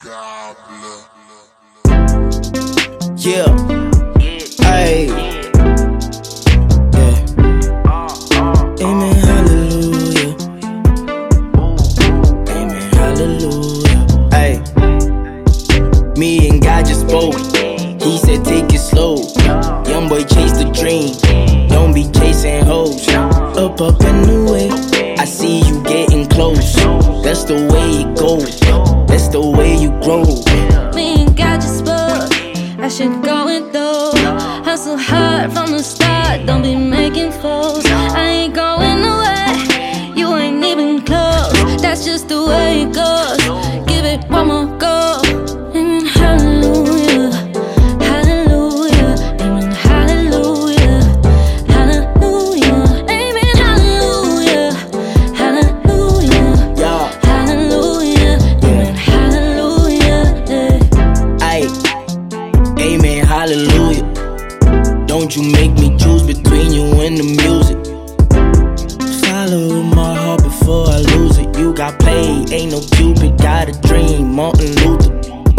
Yeah. Hey. Yeah. Amen, hallelujah. Amen, hallelujah. Hey. Me and God just spoke. He said take it slow. Young boy chase the dream. Don't be chasing hoes. Up in the way. I see you getting close. That's the way it goes. That's the way you grow. Me and God just spoke. I should go and though. Hustle hard from the start. Don't be making foes. I ain't going away. You ain't even close. That's just the way it goes. Give it one more go. Amen, hallelujah. Hallelujah. Amen, hallelujah. Hallelujah. Amen, hallelujah. Hallelujah. Yeah. Hallelujah. Amen, hallelujah. Aye. Amen, hallelujah. Don't you make me choose between you and the music. Follow my heart before I lose it. You got played, ain't no Cupid, got a dream, Martin Luther.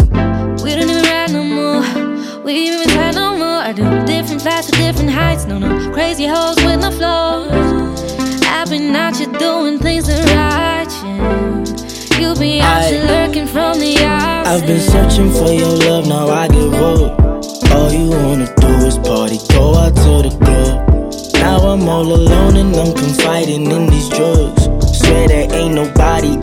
We don't even ride no more. We ain't even try no more. I do different flights to different heights. No crazy hoes with no flows. I've been out here doing things the right, yeah. You be out here lurking from the outside. I've been searching for your love, now I give up. All you wanna do is party, go out to the club. Now I'm all alone and I'm confiding in these drugs. Swear there ain't nobody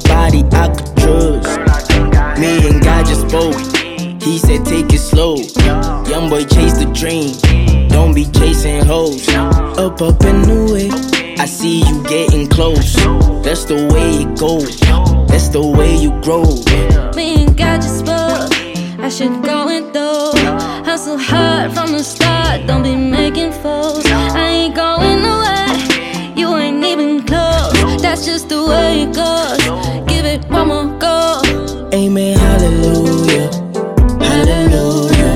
I could trust. Me and God just spoke. He said take it slow. Young boy chase the dream. Don't be chasing hoes. Up in the way. I see you getting close. That's the way it goes. That's the way you grow. Me and God just spoke. I should go and though. Hustle hard from the start. Don't be making foes. I ain't going away. You ain't even close. That's just the way it goes. Give it one more go. Amen, hallelujah. Hallelujah.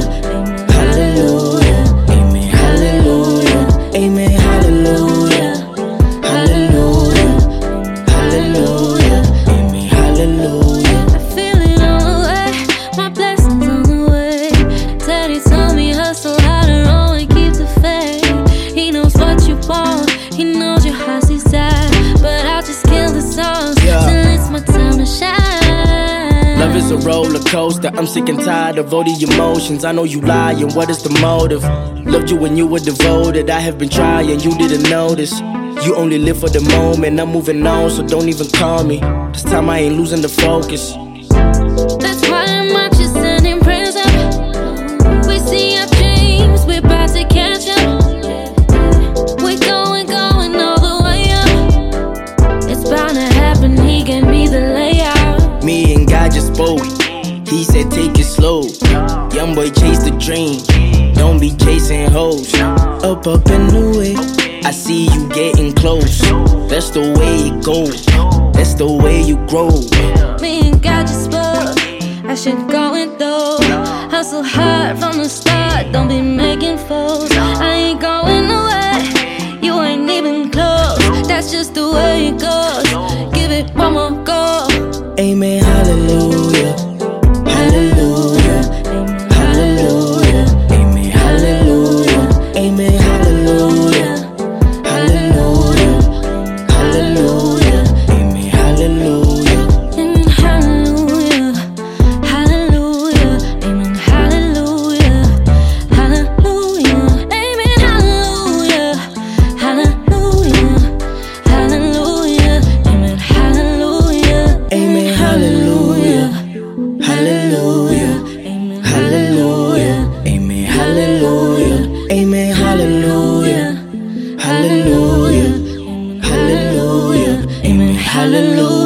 Hallelujah. Amen, hallelujah. Amen, hallelujah. Hallelujah. Hallelujah. Amen, hallelujah. I feel it on the way. My blessings on the way. Daddy told me hustle harder on and keep the faith. He knows what you want. He knows your heart's desire. But I'll just kill the songs till it's my time to shine. Love is a roller coaster. I'm sick and tired of all the emotions. I know you lying. What is the motive? Loved you when you were devoted. I have been trying. You didn't notice. You only live for the moment. I'm moving on, so don't even call me. This time I ain't losing the focus. That's why I'm out just sending prayers up. We see our dreams. We're about to catch up. We're going all the way up. It's bound to happen. He gave me the layout. Me and God just spoke. He said take it slow. Young boy chase the dream. Don't be chasing hoes. Up in the way. I see you getting close. That's the way it goes. That's the way you grow. Me and God just spoke. I should go and though. Hustle hard from the start. Don't be making foes. I ain't going away. You ain't even close. That's just the way it goes. Give it one more go. Amen, hallelujah. Hallelujah. Hallelujah. Amen, hallelujah. Amen, hallelujah. Hallelujah. Hallelujah. Amen, hallelujah. Amen, hallelujah. Hallelujah. Amen, hallelujah. Hallelujah. Amen, hallelujah. Hallelujah. Hallelujah. Amen, hallelujah. Amen, hallelujah. Hallelujah. Amen, Hallelujah. Amen, hallelujah. Amen, hallelujah. Hallelujah. Hallelujah. Amen, hallelujah.